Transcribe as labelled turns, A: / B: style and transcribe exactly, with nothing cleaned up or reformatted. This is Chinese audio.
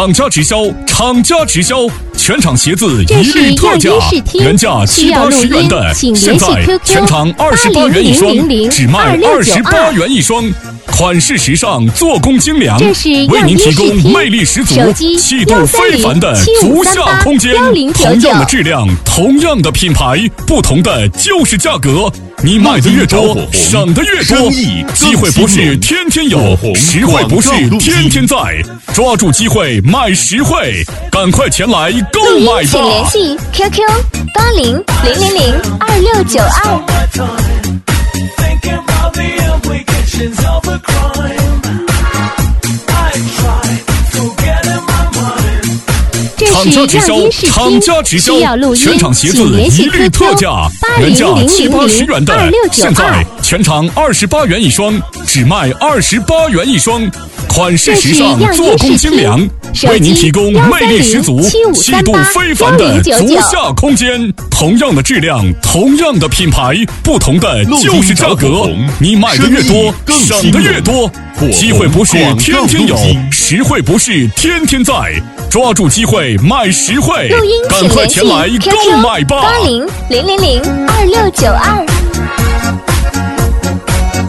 A: 厂家直销，厂家直销，全场鞋子一律特价，原价七八十元的，现在全场二十八元一双，只卖二十八元一双。款式时尚，做工精良，为您提供魅力十足、气度非凡的足下空间。同样的质量，同样的品牌，不同的就是价格。你买的越多，省的越多。机会不是天天有，实惠不是天天在。抓住机会，买实惠，赶快前来购买吧！
B: 请联系 Q Q 八零零零零二六九二。
A: 厂家直销，厂家直销，全场鞋子一律特价，原价七八十元的，现在全场二十八元一双，只卖二十八元一双。款式时尚，做工精良，为您提供魅力十足、气度非凡的足下空间。同样的质量，同样的品牌，不同的就是价格。你买的越多，省的越多。机会不是天天有，实惠不是天天在。抓住机会，买实惠，赶快前来购买吧！
B: 八零零零零二六九二。